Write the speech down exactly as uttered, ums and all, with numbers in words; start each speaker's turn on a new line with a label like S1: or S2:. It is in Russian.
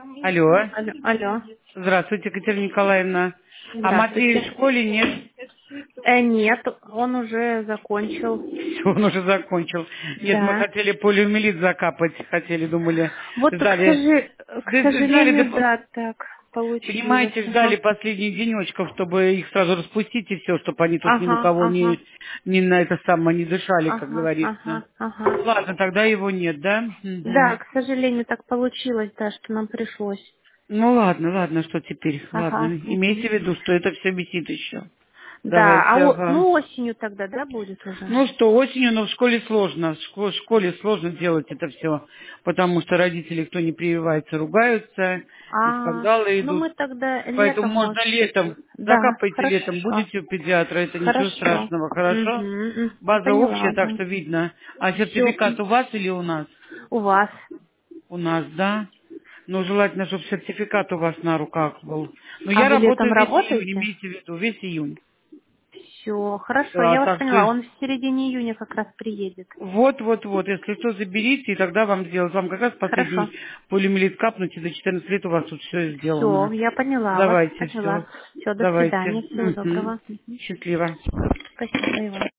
S1: Алло.
S2: Алло, алло.
S1: Здравствуйте, Екатерина Николаевна. А Матвей в
S2: Здравствуйте.
S1: школе нет?
S2: Э, нет, он уже закончил.
S1: Всё, он уже закончил. Нет, мы
S2: Да.
S1: хотели полиомиелит закапать, хотели, думали,
S2: Вот, к,
S1: ждали,
S2: сожи- к
S1: д- ждали,
S2: сожалению,
S1: до-
S2: да, так получилось.
S1: понимаете, ждали
S2: Ага,
S1: последних денечков, чтобы их сразу распустить и все, чтобы они тут ни на
S2: ага,
S1: кого
S2: ага,
S1: не, не на это самое не дышали, как
S2: ага,
S1: говорится.
S2: ага, ага.
S1: Ладно, тогда его нет, да?
S2: Да,
S1: Мгм.
S2: к сожалению, так получилось, да, что нам пришлось.
S1: Ну ладно, ладно, что теперь? Ладно,
S2: Ага.
S1: имейте в виду, что это все висит еще.
S2: Да,
S1: Давайте,
S2: а о-
S1: ага.
S2: ну осенью тогда, да, будет уже?
S1: Ну что, осенью, но в школе сложно. В шко- в школе сложно делать это все, потому что родители, кто не прививается, ругаются, и
S2: А,
S1: скандалы
S2: ну
S1: идут.
S2: мы тогда
S1: Поэтому
S2: летом,
S1: можно
S2: может.
S1: летом.
S2: Да,
S1: Закапайте летом,
S2: хорошо.
S1: будете у педиатра, это ничего
S2: Хорошо.
S1: страшного, хорошо?
S2: Угу,
S1: База общая,
S2: поняла,
S1: так
S2: да.
S1: что видно. А
S2: Все
S1: сертификат у вас или у нас?
S2: у вас.
S1: У нас, да? Ну, желательно, чтобы сертификат у вас на руках был. Но
S2: А
S1: я
S2: вы летом
S1: работаю весь июнь,
S2: работаете?
S1: имейте в виду, весь июнь.
S2: Все, хорошо,
S1: Да,
S2: я вас
S1: так
S2: поняла.
S1: что
S2: Он в середине июня как раз приедет.
S1: вот, вот, вот. Если что, заберите, и тогда вам сделают. Вам как раз
S2: Хорошо.
S1: последний полиомиелит капнуть, и до четырнадцати лет у вас тут все
S2: Все,
S1: сделано.
S2: я поняла вас,
S1: Давайте,
S2: поняла.
S1: все.
S2: Все, до
S1: Давайте.
S2: свидания, всего
S1: Мгм.
S2: доброго. Мгм.
S1: Счастливо.
S2: Спасибо и вам.